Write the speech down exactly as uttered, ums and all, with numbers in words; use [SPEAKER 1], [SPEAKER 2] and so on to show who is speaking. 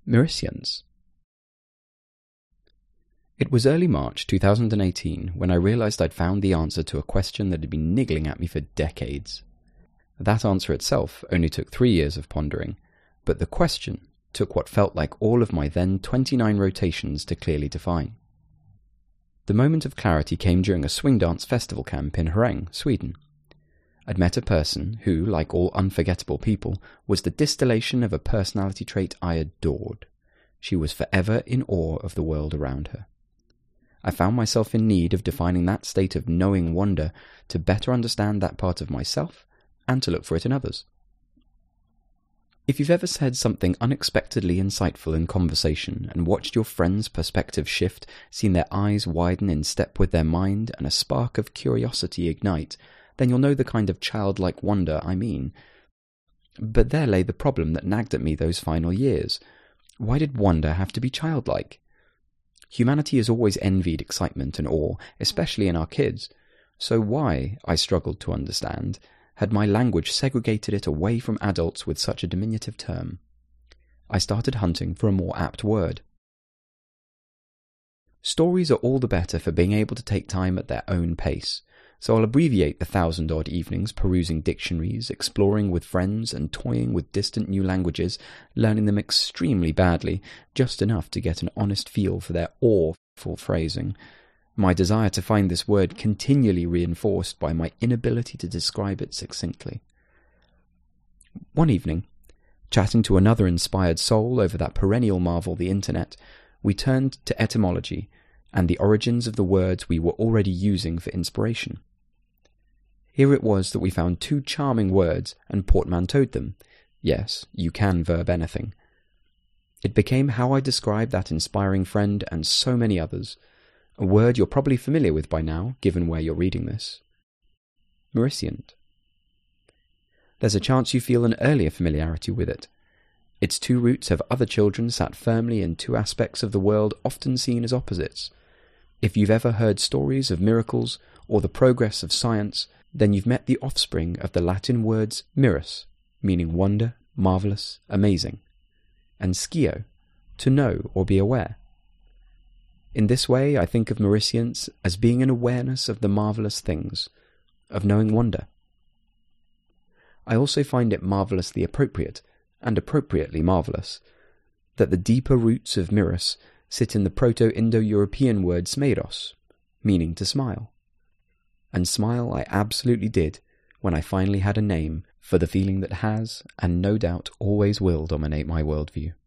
[SPEAKER 1] Merissians. It was early March two thousand eighteen when I realised I'd found the answer to a question that had been niggling at me for decades. That answer itself only took three years of pondering, but the question took what felt like all of my then twenty-nine rotations to clearly define. The moment of clarity came during a swing dance festival camp in Herräng, Sweden. I'd met a person who, like all unforgettable people, was the distillation of a personality trait I adored. She was forever in awe of the world around her. I found myself in need of defining that state of knowing wonder to better understand that part of myself and to look for it in others. If you've ever said something unexpectedly insightful in conversation and watched your friend's perspective shift, seen their eyes widen in step with their mind and a spark of curiosity ignite, then you'll know the kind of childlike wonder I mean. But there lay the problem that nagged at me those final years. Why did wonder have to be childlike? Humanity has always envied excitement and awe, especially in our kids. So why, I struggled to understand, had my language segregated it away from adults with such a diminutive term? I started hunting for a more apt word. Stories are all the better for being able to take time at their own pace, so I'll abbreviate the thousand-odd evenings perusing dictionaries, exploring with friends, and toying with distant new languages, learning them extremely badly, just enough to get an honest feel for their awful phrasing. My desire to find this word continually reinforced by my inability to describe it succinctly. One evening, chatting to another inspired soul over that perennial marvel the internet, we turned to etymology and the origins of the words we were already using for inspiration. Here it was that we found two charming words and portmanteaued them. Yes, you can verb anything. It became how I described that inspiring friend and so many others. A word you're probably familiar with by now, given where you're reading this. Merissient. There's a chance you feel an earlier familiarity with it. Its two roots have other children sat firmly in two aspects of the world often seen as opposites. If you've ever heard stories of miracles or the progress of science, then you've met the offspring of the Latin words mirus, meaning wonder, marvellous, amazing, and scio, to know or be aware. In this way, I think of Merisience as being an awareness of the marvellous things, of knowing wonder. I also find it marvellously appropriate, and appropriately marvellous, that the deeper roots of mirus sit in the Proto-Indo-European word smeros, meaning to smile. And smile I absolutely did when I finally had a name for the feeling that has, and no doubt always will, dominate my worldview.